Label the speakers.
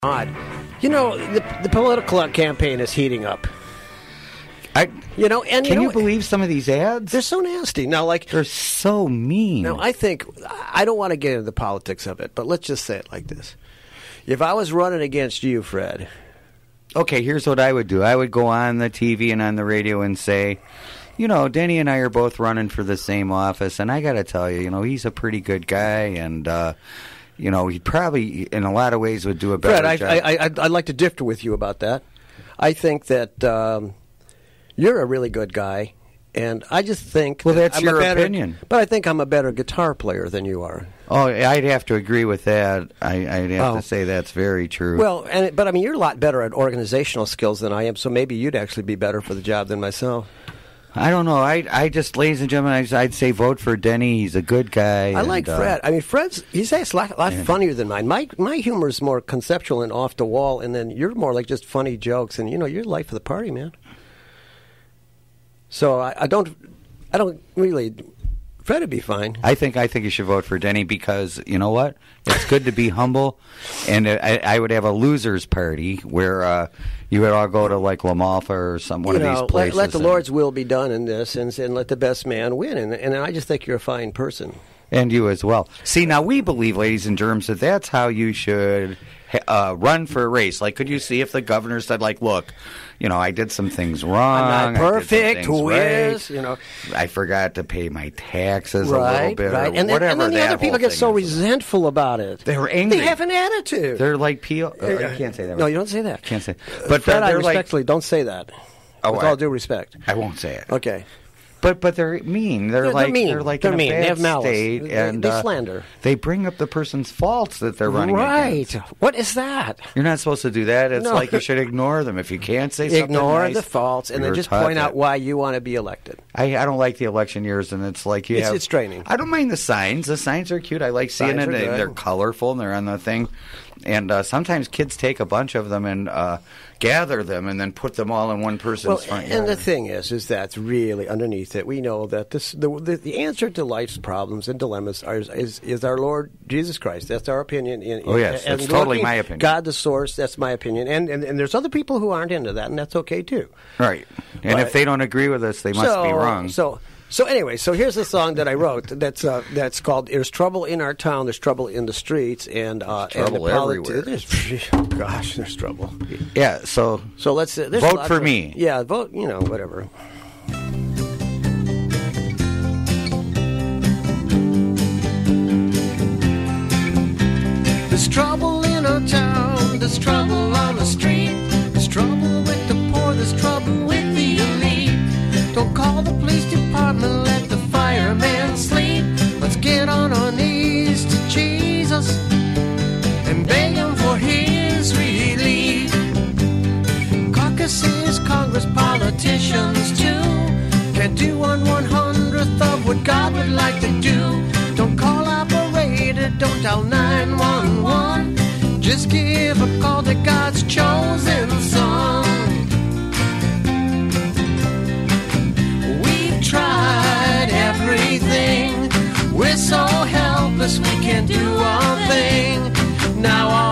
Speaker 1: odd. You know, the political campaign is heating up.
Speaker 2: Can you believe some of these ads?
Speaker 1: They're so nasty. Now,
Speaker 2: they're so mean.
Speaker 1: Now, I don't want to get into the politics of it, but let's just say it like this. If I was running against you, Fred.
Speaker 2: Okay, here's what I would do. I would go on the TV and on the radio and say, Denny and I are both running for the same office, and I got to tell you, he's a pretty good guy, and he probably, in a lot of ways, would do a better
Speaker 1: Fred,
Speaker 2: job.
Speaker 1: I'd like to differ with you about that. I think that you're a really good guy, and I just think...
Speaker 2: Well, that's your opinion.
Speaker 1: But I think I'm a better guitar player than you are.
Speaker 2: Oh, I'd have to agree with that. I'd have to say that's very true.
Speaker 1: Well, but you're a lot better at organizational skills than I am, so maybe you'd actually be better for the job than myself.
Speaker 2: I don't know. I just, ladies and gentlemen, I'd say vote for Denny. He's a good guy.
Speaker 1: I like Fred. He's a lot funnier than mine. My humor is more conceptual and off the wall, and then you're more like just funny jokes, and you're the life of the party, man. So I don't really. Fred would be fine.
Speaker 2: I think you should vote for Denny because you know what? It's good to be humble, and I would have a losers party where you would all go to like La Malfa or one of these places.
Speaker 1: Let the Lord's will be done in this, and let the best man win. And I just think you're a fine person.
Speaker 2: And you as well. See, now we believe, ladies and germs, that that's how you should run for a race. Like, could you see if the governor said, like, look, I did some things wrong.
Speaker 1: I'm not perfect. Who
Speaker 2: right.
Speaker 1: is?
Speaker 2: I forgot to pay my taxes a little bit.
Speaker 1: Right. And then the other people get so resentful about it.
Speaker 2: They're angry.
Speaker 1: They have an attitude.
Speaker 2: They're like you can't say that.
Speaker 1: No, you don't say that.
Speaker 2: Can't say.
Speaker 1: But Fred, I respectfully don't say that. With all due respect.
Speaker 2: I won't say it.
Speaker 1: Okay.
Speaker 2: But they're mean. They're mean. They're like in a
Speaker 1: mean.
Speaker 2: bad
Speaker 1: They have malice.
Speaker 2: State, and
Speaker 1: they slander.
Speaker 2: They bring up the person's faults that they're running
Speaker 1: against.
Speaker 2: Right.
Speaker 1: What is that?
Speaker 2: You're not supposed to do that. It's like you should ignore them. If you can't say something
Speaker 1: ignore
Speaker 2: nice,
Speaker 1: the faults, and then just point out why you want to be elected.
Speaker 2: I don't like the election years, and it's like
Speaker 1: it's draining.
Speaker 2: I don't mind the signs. The signs are cute. I like seeing it. They're colorful, and they're on the thing. And sometimes kids take a bunch of them and gather them and then put them all in one person's front yard.
Speaker 1: And the thing is that's really underneath it. We know that the answer to life's problems and dilemmas is our Lord Jesus Christ. That's our opinion.
Speaker 2: Yes, that's totally my opinion.
Speaker 1: God the source, that's my opinion. And there's other people who aren't into that, and that's okay too.
Speaker 2: Right. And if they don't agree with us, they must be wrong.
Speaker 1: So anyway, here's a song that I wrote that's called "There's Trouble in Our Town, There's Trouble in the Streets," and
Speaker 2: trouble everywhere.
Speaker 1: Gosh, there's trouble.
Speaker 2: Yeah, so
Speaker 1: let's
Speaker 2: vote for me.
Speaker 1: Yeah, vote. Whatever. There's trouble in our town. There's trouble on the street. There's trouble with the poor. There's trouble with the elite. Don't call the police department, let the fireman sleep. Let's get on our knees to Jesus and beg him for his relief. Caucuses, Congress, politicians too can't do 1/100th of what God would like to do. Don't call operator, don't dial 911. Just give a call to God's chosen son. Tried everything. We're so helpless we can't do a thing. Now